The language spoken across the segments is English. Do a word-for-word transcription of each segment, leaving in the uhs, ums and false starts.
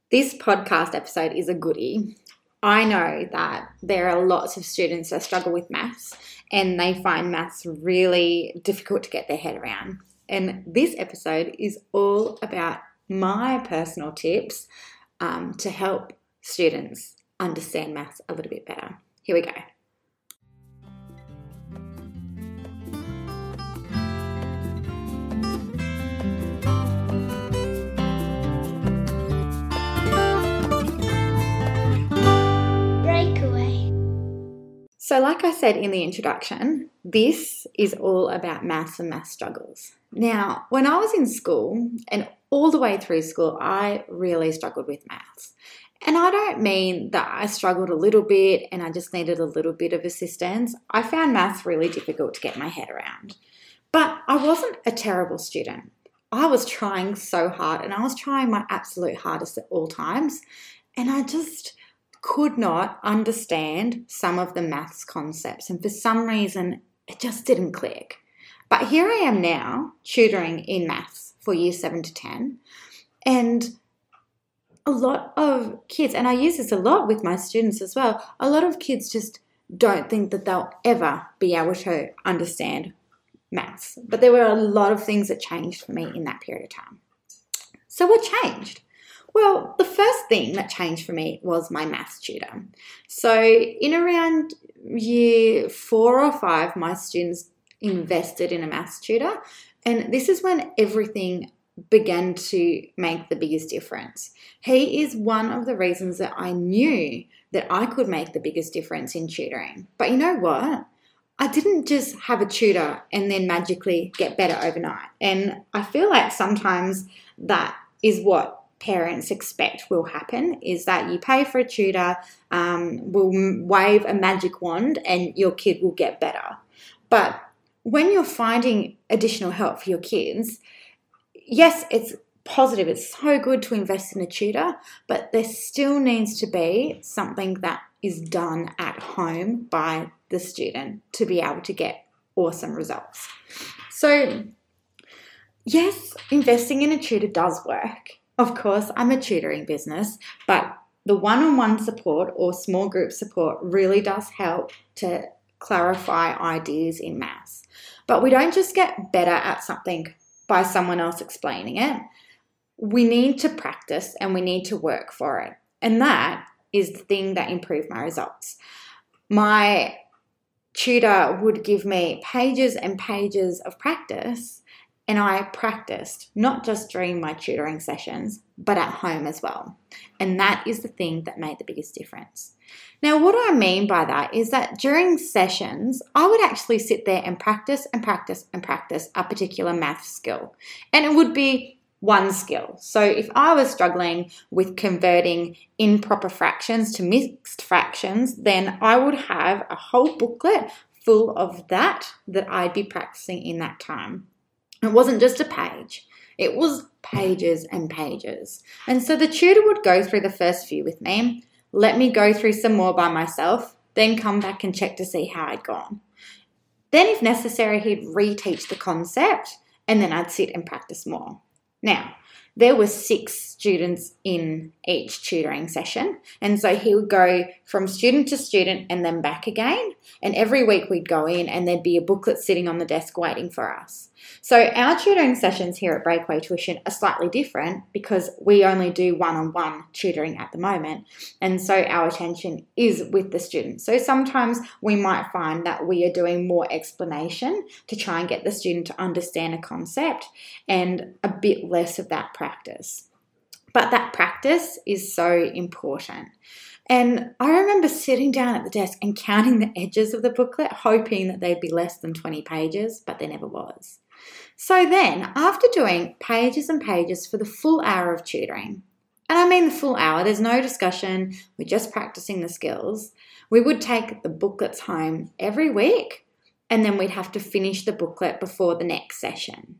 This podcast episode is a goodie. I know that there are lots of students that struggle with maths and they find maths really difficult to get their head around. And this episode is all about my personal tips um, to help students understand maths a little bit better. Here we go. So like I said in the introduction, this is all about maths and maths struggles. Now, when I was in school and all the way through school, I really struggled with maths. And I don't mean that I struggled a little bit and I just needed a little bit of assistance. I found maths really difficult to get my head around. But I wasn't a terrible student. I was trying so hard and I was trying my absolute hardest at all times. And I just could not understand some of the maths concepts, and for some reason it just didn't click. But here I am now tutoring in maths for year seven to ten, and a lot of kids, and I use this a lot with my students as well, a lot of kids just don't think that they'll ever be able to understand maths. But there were a lot of things that changed for me in that period of time. So what changed? Well, the first thing that changed for me was my maths tutor. So in around year four or five, my students invested in a maths tutor. And this is when everything began to make the biggest difference. He is one of the reasons that I knew that I could make the biggest difference in tutoring. But you know what? I didn't just have a tutor and then magically get better overnight. And I feel like sometimes that is what parents expect will happen, is that you pay for a tutor, um, will wave a magic wand and your kid will get better. But when you're finding additional help for your kids, yes, it's positive. It's so good to invest in a tutor, but there still needs to be something that is done at home by the student to be able to get awesome results. So yes, investing in a tutor does work. Of course, I'm a tutoring business, but the one-on-one support or small group support really does help to clarify ideas in maths. But we don't just get better at something by someone else explaining it. We need to practice and we need to work for it. And that is the thing that improved my results. My tutor would give me pages and pages of practice, and I practiced, not just during my tutoring sessions, but at home as well. And that is the thing that made the biggest difference. Now, what I mean by that is that during sessions, I would actually sit there and practice and practice and practice a particular math skill. And it would be one skill. So if I was struggling with converting improper fractions to mixed fractions, then I would have a whole booklet full of that that I'd be practicing in that time. It wasn't just a page. It was pages and pages. And so the tutor would go through the first few with me, let me go through some more by myself, then come back and check to see how I'd gone. Then if necessary, he'd reteach the concept, and then I'd sit and practice more. Now, there were six students in each tutoring session, and so he would go from student to student and then back again, and every week we'd go in and there'd be a booklet sitting on the desk waiting for us. So our tutoring sessions here at Breakaway Tuition are slightly different because we only do one-on-one tutoring at the moment, and so our attention is with the students. So sometimes we might find that we are doing more explanation to try and get the student to understand a concept and a bit less of that practice. But that practice is so important. And I remember sitting down at the desk and counting the edges of the booklet, hoping that they'd be less than twenty pages, but there never was. So then, after doing pages and pages for the full hour of tutoring, and I mean the full hour, there's no discussion, we're just practicing the skills, we would take the booklets home every week, and then we'd have to finish the booklet before the next session.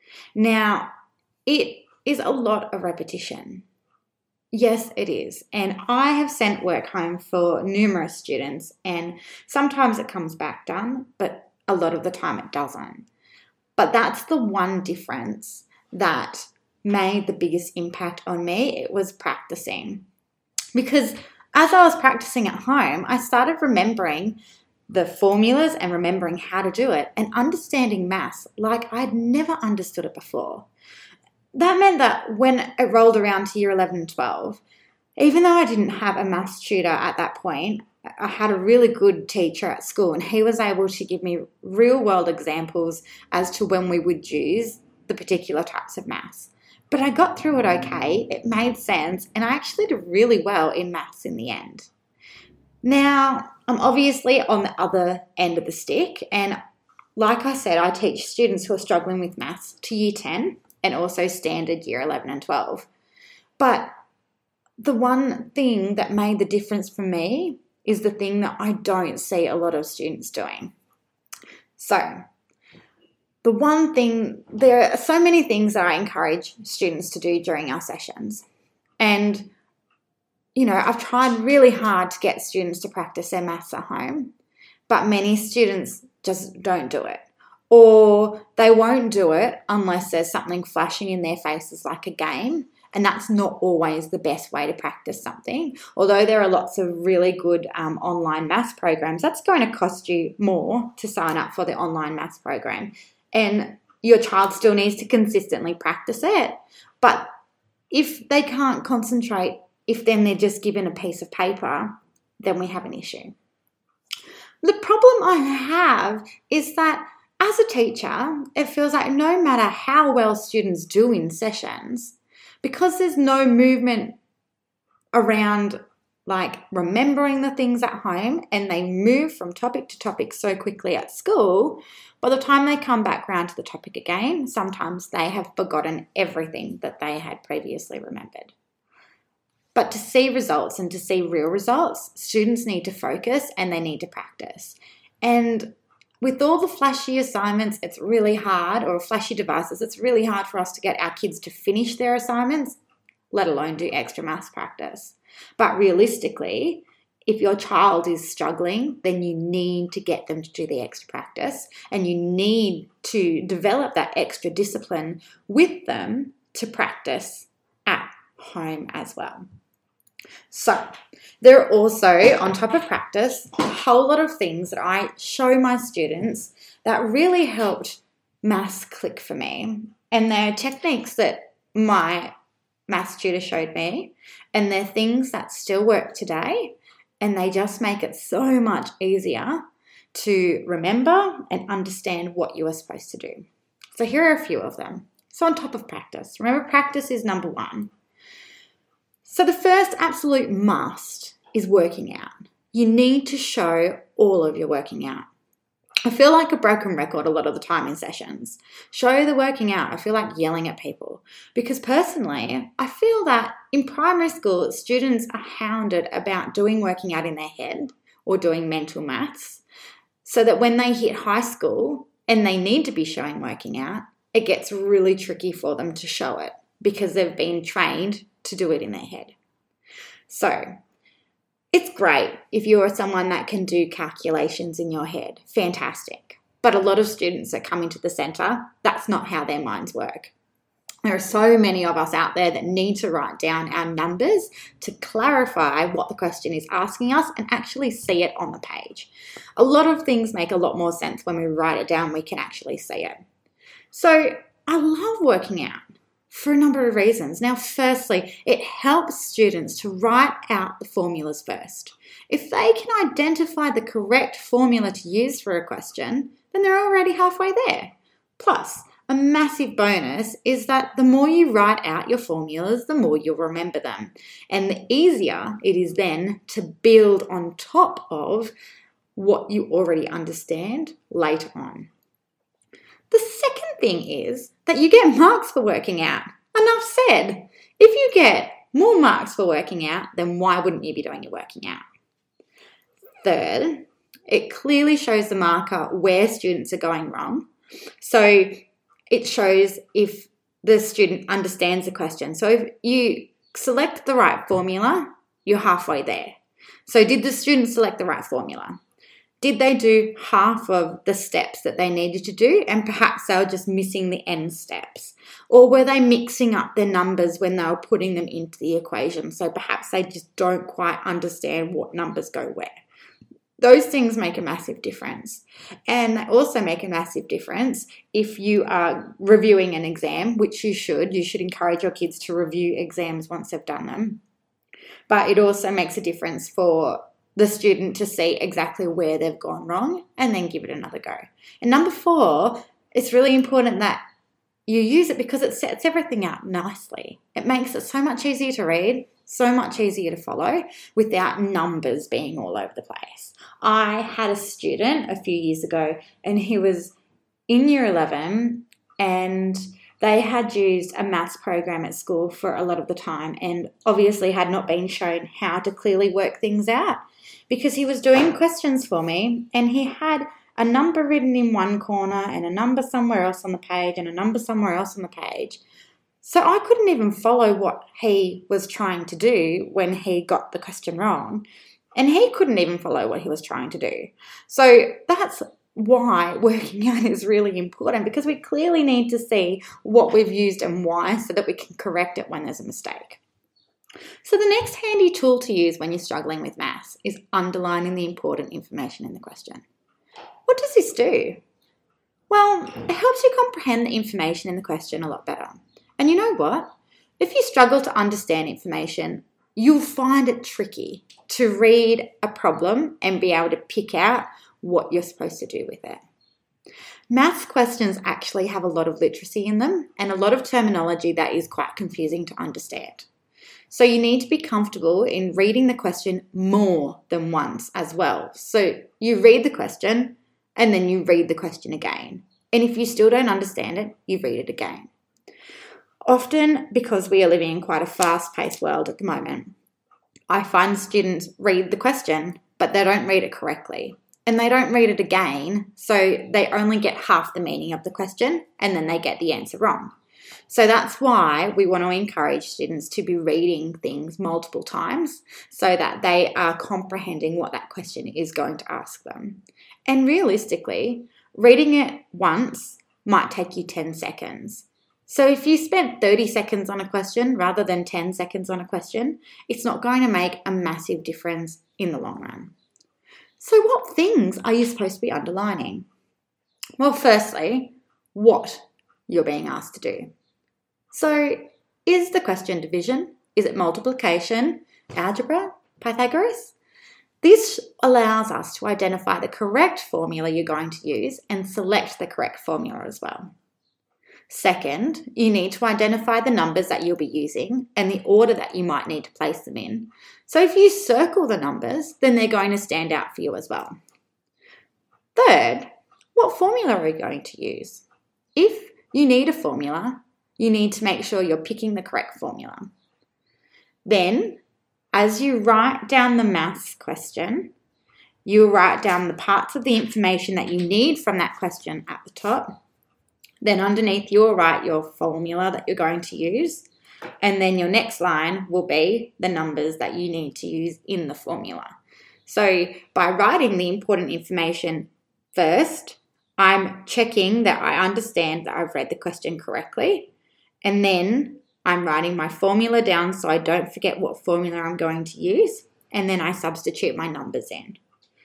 Now, it is a lot of repetition. Yes, it is. And I have sent work home for numerous students, and sometimes it comes back done, but a lot of the time it doesn't. But that's the one difference that made the biggest impact on me, it was practicing. Because as I was practicing at home, I started remembering the formulas and remembering how to do it and understanding maths like I'd never understood it before. That meant that when it rolled around to year eleven and twelve, even though I didn't have a maths tutor at that point, I had a really good teacher at school, and he was able to give me real world examples as to when we would use the particular types of maths. But I got through it okay, it made sense, and I actually did really well in maths in the end. Now, I'm obviously on the other end of the stick, and like I said, I teach students who are struggling with maths to year ten and also standard year eleven and twelve. But the one thing that made the difference for me is the thing that I don't see a lot of students doing. So, the one thing, there are so many things that I encourage students to do during our sessions. And, you know, I've tried really hard to get students to practice their maths at home, but many students just don't do it. Or they won't do it unless there's something flashing in their faces like a game. And that's not always the best way to practice something. Although there are lots of really good um, online maths programs, that's going to cost you more to sign up for the online maths program. And your child still needs to consistently practice it. But if they can't concentrate, if then they're just given a piece of paper, then we have an issue. The problem I have is that as a teacher, it feels like no matter how well students do in sessions, because there's no movement around like remembering the things at home, and they move from topic to topic so quickly at school, by the time they come back round to the topic again, sometimes they have forgotten everything that they had previously remembered. But to see results and to see real results, students need to focus and they need to practice. And with all the flashy assignments, it's really hard, or flashy devices, it's really hard for us to get our kids to finish their assignments, let alone do extra maths practice. But realistically, if your child is struggling, then you need to get them to do the extra practice, and you need to develop that extra discipline with them to practice at home as well. So there are also, on top of practice, a whole lot of things that I show my students that really helped maths click for me. And they're techniques that my maths tutor showed me, and they're things that still work today, and they just make it so much easier to remember and understand what you are supposed to do. So here are a few of them. So on top of practice, remember practice is number one. So the first absolute must is working out. You need to show all of your working out. I feel like a broken record a lot of the time in sessions. Show the working out. I feel like yelling at people, because personally, I feel that in primary school, students are hounded about doing working out in their head or doing mental maths, so that when they hit high school and they need to be showing working out, it gets really tricky for them to show it because they've been trained to do it in their head. So it's great if you're someone that can do calculations in your head. Fantastic. But a lot of students that come into the centre, that's not how their minds work. There are so many of us out there that need to write down our numbers to clarify what the question is asking us and actually see it on the page. A lot of things make a lot more sense when we write it down, we can actually see it. So I love working out for a number of reasons. Now, firstly, it helps students to write out the formulas first. If they can identify the correct formula to use for a question, then they're already halfway there. Plus, a massive bonus is that the more you write out your formulas, the more you'll remember them. And the easier it is then to build on top of what you already understand later on. The second thing is that you get marks for working out. Enough said. If you get more marks for working out, then why wouldn't you be doing your working out? Third, it clearly shows the marker where students are going wrong. So it shows if the student understands the question. So if you select the right formula, you're halfway there. So did the student select the right formula? Did they do half of the steps that they needed to do, and perhaps they were just missing the end steps? Or were they mixing up their numbers when they were putting them into the equation? So perhaps they just don't quite understand what numbers go where. Those things make a massive difference. And they also make a massive difference if you are reviewing an exam, which you should. You should encourage your kids to review exams once they've done them. But it also makes a difference for the student to see exactly where they've gone wrong and then give it another go. And number four, it's really important that you use it because it sets everything out nicely. It makes it so much easier to read, so much easier to follow without numbers being all over the place. I had a student a few years ago and he was in year eleven and they had used a maths program at school for a lot of the time and obviously had not been shown how to clearly work things out, because he was doing questions for me and he had a number written in one corner and a number somewhere else on the page and a number somewhere else on the page. So I couldn't even follow what he was trying to do when he got the question wrong, and he couldn't even follow what he was trying to do. So that's why working out is really important, because we clearly need to see what we've used and why so that we can correct it when there's a mistake. So the next handy tool to use when you're struggling with maths is underlining the important information in the question. What does this do? Well, it helps you comprehend the information in the question a lot better. And you know what? If you struggle to understand information, you'll find it tricky to read a problem and be able to pick out what you're supposed to do with it. Maths questions actually have a lot of literacy in them and a lot of terminology that is quite confusing to understand. So you need to be comfortable in reading the question more than once as well. So you read the question and then you read the question again. And if you still don't understand it, you read it again. Often, because we are living in quite a fast-paced world at the moment, I find students read the question, but they don't read it correctly. And they don't read it again, so they only get half the meaning of the question and then they get the answer wrong. So that's why we want to encourage students to be reading things multiple times so that they are comprehending what that question is going to ask them. And realistically, reading it once might take you ten seconds. So if you spent thirty seconds on a question rather than ten seconds on a question, it's not going to make a massive difference in the long run. So what things are you supposed to be underlining? Well, firstly, what you're being asked to do. So is the question division? Is it multiplication, algebra, Pythagoras? This allows us to identify the correct formula you're going to use and select the correct formula as well. Second, you need to identify the numbers that you'll be using and the order that you might need to place them in. So if you circle the numbers, then they're going to stand out for you as well. Third, what formula are you going to use? If you need a formula, you need to make sure you're picking the correct formula. Then, as you write down the maths question, you write down the parts of the information that you need from that question at the top. Then underneath, you'll write your formula that you're going to use. And then your next line will be the numbers that you need to use in the formula. So by writing the important information first, I'm checking that I understand that I've read the question correctly. And then I'm writing my formula down so I don't forget what formula I'm going to use. And then I substitute my numbers in.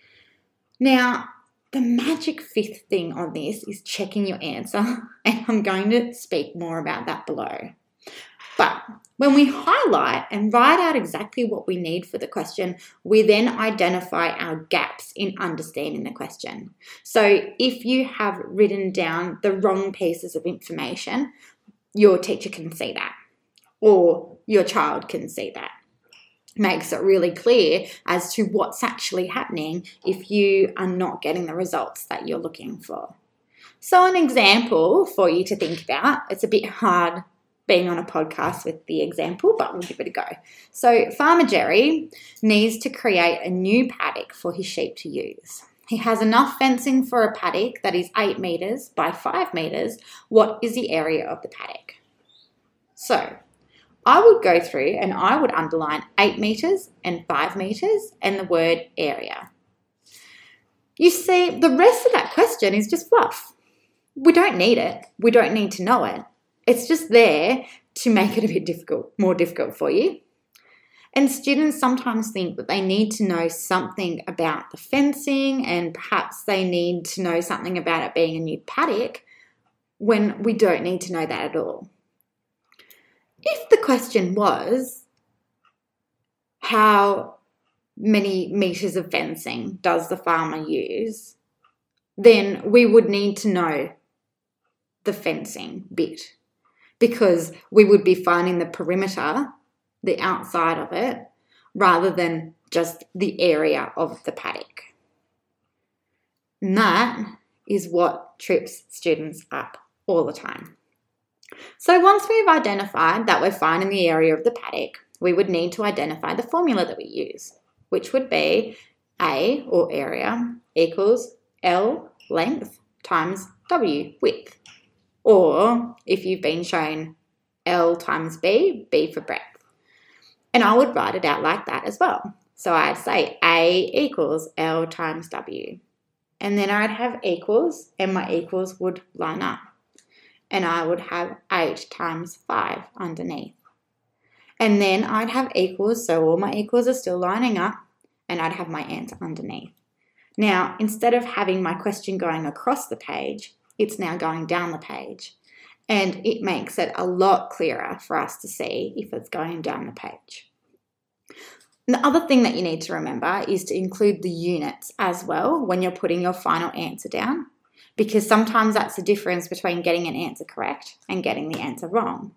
Now, the magic fifth thing on this is checking your answer, and I'm going to speak more about that below. But when we highlight and write out exactly what we need for the question, we then identify our gaps in understanding the question. So if you have written down the wrong pieces of information, your teacher can see that, or your child can see that. Makes it really clear as to what's actually happening if you are not getting the results that you're looking for. So an example for you to think about, it's a bit hard being on a podcast with the example, but we'll give it a go. So Farmer Jerry needs to create a new paddock for his sheep to use. He has enough fencing for a paddock that is eight metres by five metres. What is the area of the paddock? So I would go through and I would underline eight metres and five metres and the word area. You see, the rest of that question is just fluff. We don't need it. We don't need to know it. It's just there to make it a bit difficult, more difficult for you. And students sometimes think that they need to know something about the fencing and perhaps they need to know something about it being a new paddock when we don't need to know that at all. If the question was, how many metres of fencing does the farmer use, then we would need to know the fencing bit because we would be finding the perimeter, the outside of it, rather than just the area of the paddock. And that is what trips students up all the time. So once we've identified that we're finding the area of the paddock, we would need to identify the formula that we use, which would be A, or area, equals L, length, times W, width. Or if you've been shown L times B, B for breadth. And I would write it out like that as well. So I'd say A equals L times W. And then I'd have equals, and my equals would line up. And I would have eight times five underneath. And then I'd have equals, so all my equals are still lining up, and I'd have my answer underneath. Now, instead of having my question going across the page, it's now going down the page. And it makes it a lot clearer for us to see if it's going down the page. And the other thing that you need to remember is to include the units as well when you're putting your final answer down, because sometimes that's the difference between getting an answer correct and getting the answer wrong.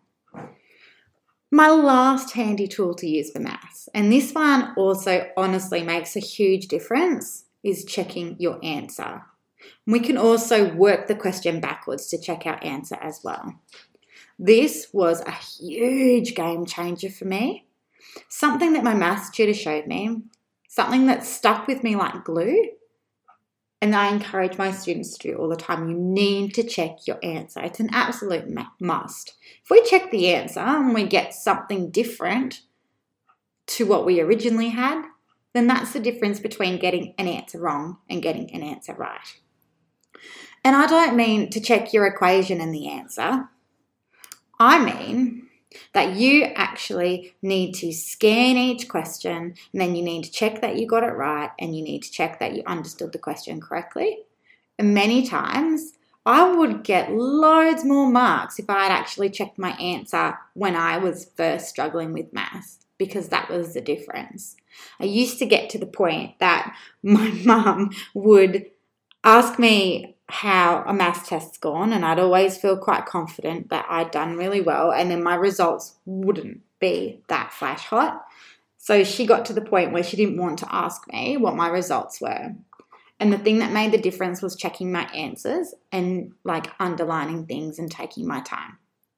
My last handy tool to use for maths, and this one also honestly makes a huge difference, is checking your answer. We can also work the question backwards to check our answer as well. This was a huge game changer for me. Something that my maths tutor showed me, something that stuck with me like glue, and I encourage my students to do all the time. You need to check your answer. It's an absolute must. If we check the answer and we get something different to what we originally had, then that's the difference between getting an answer wrong and getting an answer right. And I don't mean to check your equation and the answer. I mean that you actually need to scan each question, and then you need to check that you got it right, and you need to check that you understood the question correctly. And many times I would get loads more marks if I had actually checked my answer when I was first struggling with maths, because that was the difference. I used to get to the point that my mum would ask me how a maths test's gone, and I'd always feel quite confident that I'd done really well, and then my results wouldn't be that flash hot. So she got to the point where she didn't want to ask me what my results were. And the thing that made the difference was checking my answers and like underlining things and taking my time.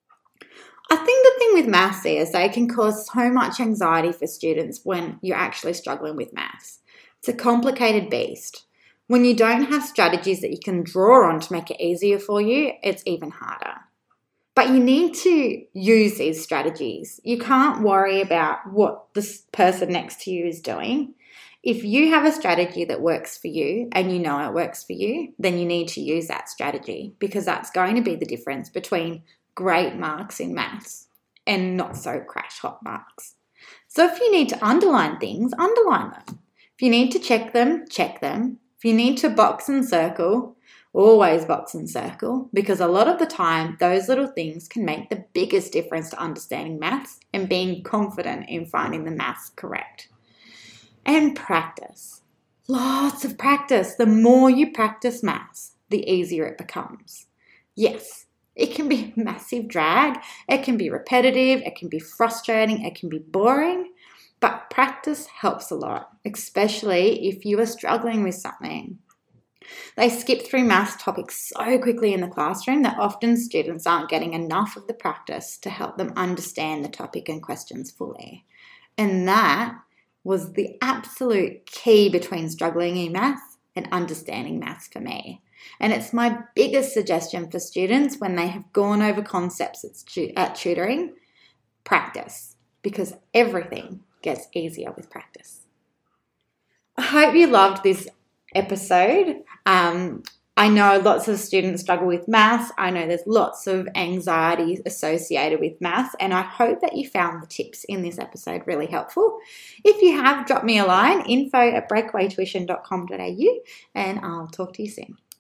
I think the thing with maths is they can cause so much anxiety for students when you're actually struggling with maths. It's a complicated beast. When you don't have strategies that you can draw on to make it easier for you, it's even harder. But you need to use these strategies. You can't worry about what this person next to you is doing. If you have a strategy that works for you and you know it works for you, then you need to use that strategy, because that's going to be the difference between great marks in maths and not so crash hot marks. So if you need to underline things, underline them. If you need to check them, check them. If you need to box and circle, always box and circle, because a lot of the time those little things can make the biggest difference to understanding maths and being confident in finding the maths correct. And practice. Lots of practice. The more you practice maths, the easier it becomes. Yes, it can be a massive drag. It can be repetitive. It can be frustrating. It can be boring. But practice helps a lot, especially if you are struggling with something. They skip through maths topics so quickly in the classroom that often students aren't getting enough of the practice to help them understand the topic and questions fully. And that was the absolute key between struggling in maths and understanding maths for me. And it's my biggest suggestion for students when they have gone over concepts at, stu- at tutoring: practice, because everything gets easier with practice. I hope you loved this episode. Um, I know lots of students struggle with maths. I know there's lots of anxiety associated with maths, and I hope that you found the tips in this episode really helpful. If you have, drop me a line, info at breakaway tuition dot com dot a u, and I'll talk to you soon.